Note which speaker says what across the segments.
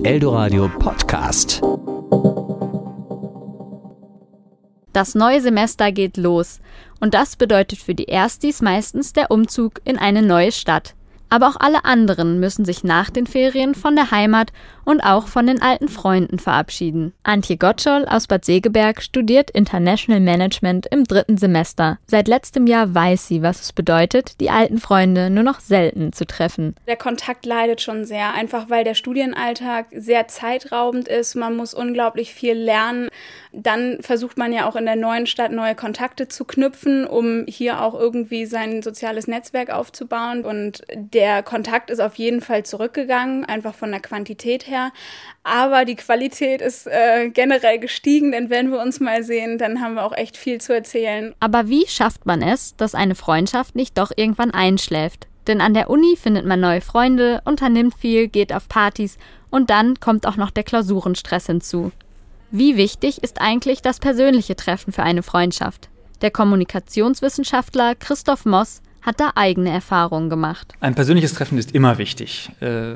Speaker 1: Eldoradio Podcast.
Speaker 2: Das neue Semester geht los und das bedeutet für die Erstis meistens der Umzug in eine neue Stadt. Aber auch alle anderen müssen sich nach den Ferien von der Heimat und auch von den alten Freunden verabschieden. Antje Gottschall aus Bad Segeberg studiert International Management im 3. Semester. Seit letztem Jahr weiß sie, was es bedeutet, die alten Freunde nur noch selten zu treffen.
Speaker 3: Der Kontakt leidet schon sehr, einfach weil der Studienalltag sehr zeitraubend ist. Man muss unglaublich viel lernen. Dann versucht man ja auch in der neuen Stadt neue Kontakte zu knüpfen, um hier auch irgendwie sein soziales Netzwerk aufzubauen. Und der Kontakt ist auf jeden Fall zurückgegangen, einfach von der Quantität her. Aber die Qualität ist generell gestiegen, denn wenn wir uns mal sehen, dann haben wir auch echt viel zu erzählen.
Speaker 2: Aber wie schafft man es, dass eine Freundschaft nicht doch irgendwann einschläft? Denn an der Uni findet man neue Freunde, unternimmt viel, geht auf Partys und dann kommt auch noch der Klausurenstress hinzu. Wie wichtig ist eigentlich das persönliche Treffen für eine Freundschaft? Der Kommunikationswissenschaftler Christoph Moss hat da eigene Erfahrungen gemacht.
Speaker 4: Ein persönliches Treffen ist immer wichtig,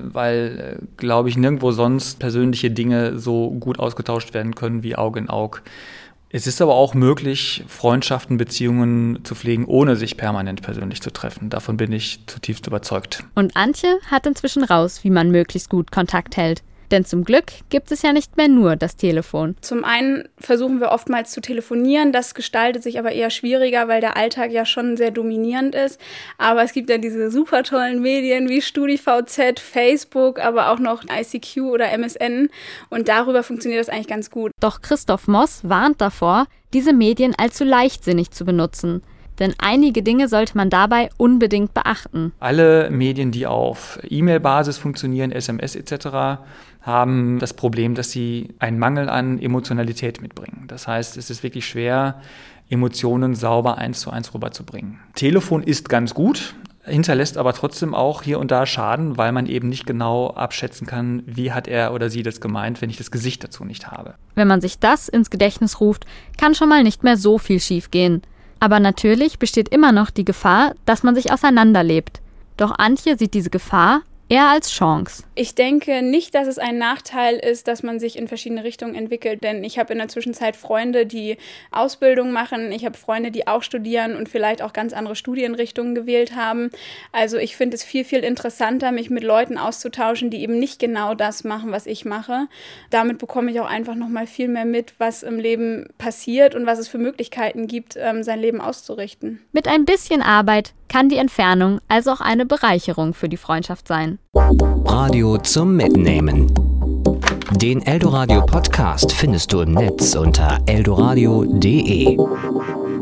Speaker 4: weil, glaube ich, nirgendwo sonst persönliche Dinge so gut ausgetauscht werden können wie Auge in Auge. Es ist aber auch möglich, Freundschaften, Beziehungen zu pflegen, ohne sich permanent persönlich zu treffen. Davon bin ich zutiefst überzeugt.
Speaker 2: Und Antje hat inzwischen raus, wie man möglichst gut Kontakt hält. Denn zum Glück gibt es ja nicht mehr nur das Telefon.
Speaker 3: Zum einen versuchen wir oftmals zu telefonieren, das gestaltet sich aber eher schwieriger, weil der Alltag ja schon sehr dominierend ist. Aber es gibt ja diese super tollen Medien wie StudiVZ, Facebook, aber auch noch ICQ oder MSN und darüber funktioniert das eigentlich ganz gut.
Speaker 2: Doch Christoph Moss warnt davor, diese Medien allzu leichtsinnig zu benutzen. Denn einige Dinge sollte man dabei unbedingt beachten.
Speaker 4: Alle Medien, die auf E-Mail-Basis funktionieren, SMS etc., haben das Problem, dass sie einen Mangel an Emotionalität mitbringen. Das heißt, es ist wirklich schwer, Emotionen sauber 1:1 rüberzubringen. Telefon ist ganz gut, hinterlässt aber trotzdem auch hier und da Schaden, weil man eben nicht genau abschätzen kann, wie hat er oder sie das gemeint, wenn ich das Gesicht dazu nicht habe.
Speaker 2: Wenn man sich das ins Gedächtnis ruft, kann schon mal nicht mehr so viel schiefgehen. Aber natürlich besteht immer noch die Gefahr, dass man sich auseinanderlebt. Doch Antje sieht diese Gefahr eher als Chance.
Speaker 3: Ich denke nicht, dass es ein Nachteil ist, dass man sich in verschiedene Richtungen entwickelt, denn ich habe in der Zwischenzeit Freunde, die Ausbildung machen, ich habe Freunde, die auch studieren und vielleicht auch ganz andere Studienrichtungen gewählt haben. Also ich finde es viel, viel interessanter, mich mit Leuten auszutauschen, die eben nicht genau das machen, was ich mache. Damit bekomme ich auch einfach nochmal viel mehr mit, was im Leben passiert und was es für Möglichkeiten gibt, sein Leben auszurichten.
Speaker 2: Mit ein bisschen Arbeit kann die Entfernung also auch eine Bereicherung für die Freundschaft sein.
Speaker 1: Radio zum Mitnehmen. Den Eldoradio Podcast findest du im Netz unter eldoradio.de.